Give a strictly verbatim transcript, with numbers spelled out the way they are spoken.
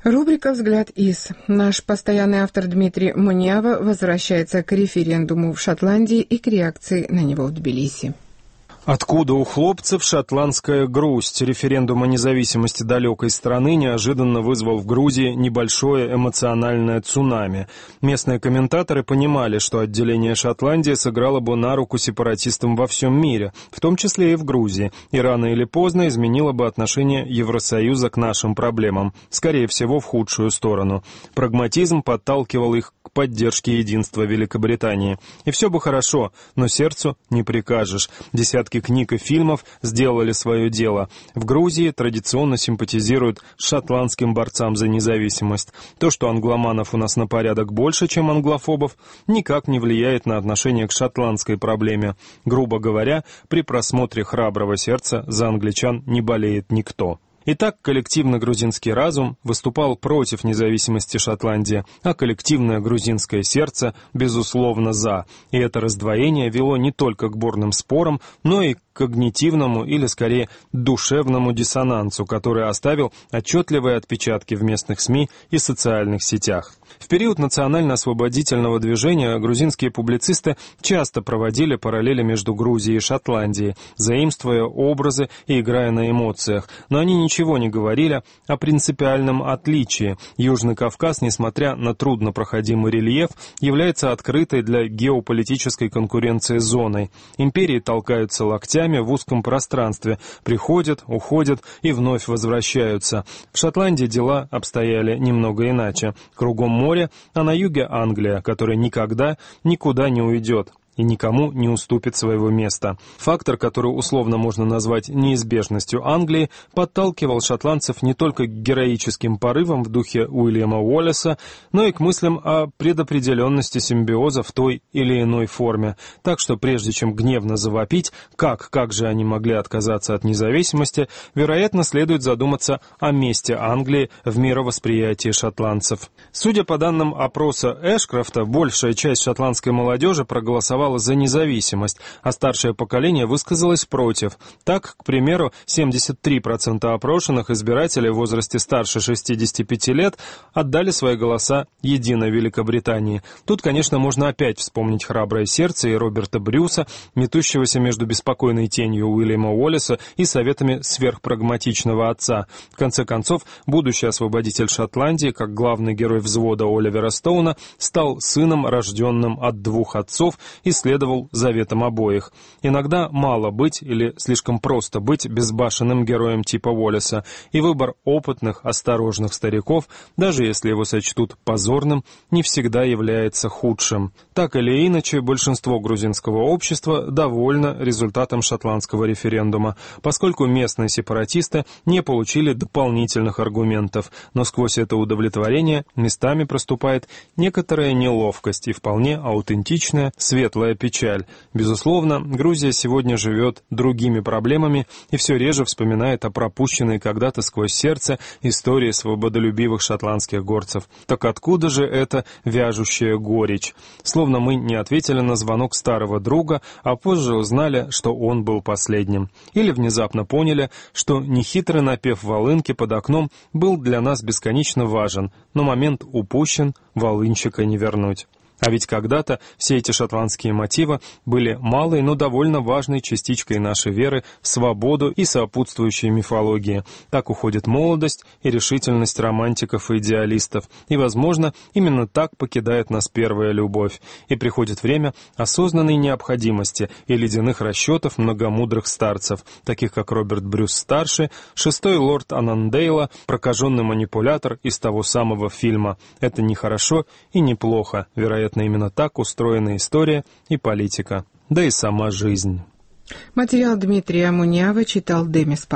Рубрика «Взгляд из». Наш постоянный автор Дмитрий Мунява возвращается к референдуму в Шотландии и к реакции на него в Тбилиси. Откуда у хлопцев шотландская грусть? Референдум о независимости далекой страны неожиданно вызвал в Грузии небольшое эмоциональное цунами. Местные комментаторы понимали, что отделение Шотландии сыграло бы на руку сепаратистам во всем мире, в том числе и в Грузии, и рано или поздно изменило бы отношение Евросоюза к нашим проблемам, скорее всего, в худшую сторону. Прагматизм подталкивал их к поддержке единства Великобритании. И все бы хорошо, но сердцу не прикажешь. Десятки книг и фильмов сделали свое дело. В Грузии традиционно симпатизируют шотландским борцам за независимость. То, что англоманов у нас на порядок больше, чем англофобов, никак не влияет на отношение к шотландской проблеме. Грубо говоря, при просмотре «Храброго сердца» за англичан не болеет никто. Итак, коллективный грузинский разум выступал против независимости Шотландии, а коллективное грузинское сердце, безусловно, за. И это раздвоение вело не только к бурным спорам, но и к когнитивному или, скорее, душевному диссонансу, который оставил отчетливые отпечатки в местных СМИ и социальных сетях. В период национально-освободительного движения грузинские публицисты часто проводили параллели между Грузией и Шотландией, заимствуя образы и играя на эмоциях, но они ничего не говорили о принципиальном отличии. Южный Кавказ, несмотря на труднопроходимый рельеф, является открытой для геополитической конкуренции зоной. Империи толкаются локтями в узком пространстве, приходят, уходят и вновь возвращаются. В Шотландии дела обстояли немного иначе. Кругом море, а на юге Англия, которая никогда никуда не уйдет и никому не уступит своего места. Фактор, который условно можно назвать неизбежностью Англии, подталкивал шотландцев не только к героическим порывам в духе Уильяма Уоллеса, но и к мыслям о предопределенности симбиоза в той или иной форме. Так что прежде чем гневно завопить, как, как же они могли отказаться от независимости, вероятно, следует задуматься о месте Англии в мировосприятии шотландцев. Судя по данным опроса Эшкрофта, большая часть шотландской молодежи проголосовала за независимость, а старшее поколение высказалось против. Так, к примеру, семьдесят три процента опрошенных избирателей в возрасте старше шестидесяти пяти лет отдали свои голоса «Единой Великобритании». Тут, конечно, можно опять вспомнить «Храброе сердце» и Роберта Брюса, метущегося между беспокойной тенью Уильяма Уоллеса и советами сверхпрагматичного отца. В конце концов, будущий освободитель Шотландии, как главный герой взвода Оливера Стоуна, стал сыном, рожденным от двух отцов, и следовал заветам обоих. Иногда мало быть или слишком просто быть безбашенным героем типа Уоллеса, и выбор опытных, осторожных стариков, даже если его сочтут позорным, не всегда является худшим. Так или иначе, большинство грузинского общества довольно результатом шотландского референдума, поскольку местные сепаратисты не получили дополнительных аргументов, но сквозь это удовлетворение местами проступает некоторая неловкость и вполне аутентичная, светлая печаль. Безусловно, Грузия сегодня живет другими проблемами и все реже вспоминает о пропущенной когда-то сквозь сердце истории свободолюбивых шотландских горцев. Так откуда же эта вяжущая горечь? Словно мы не ответили на звонок старого друга, а позже узнали, что он был последним. Или внезапно поняли, что нехитрый напев волынки под окном был для нас бесконечно важен, но момент упущен, волынщика не вернуть. А ведь когда-то все эти шотландские мотивы были малой, но довольно важной частичкой нашей веры в свободу и сопутствующей мифологии. Так уходит молодость и решительность романтиков и идеалистов. И, возможно, именно так покидает нас первая любовь. И приходит время осознанной необходимости и ледяных расчетов многомудрых старцев, таких как Роберт Брюс-старший, шестой лорд Анандейла, прокаженный манипулятор из того самого фильма. Это не хорошо и не плохо, вероятно. Именно так устроена история и политика, да и сама жизнь. Материал Дмитрия Мунявы читал Демис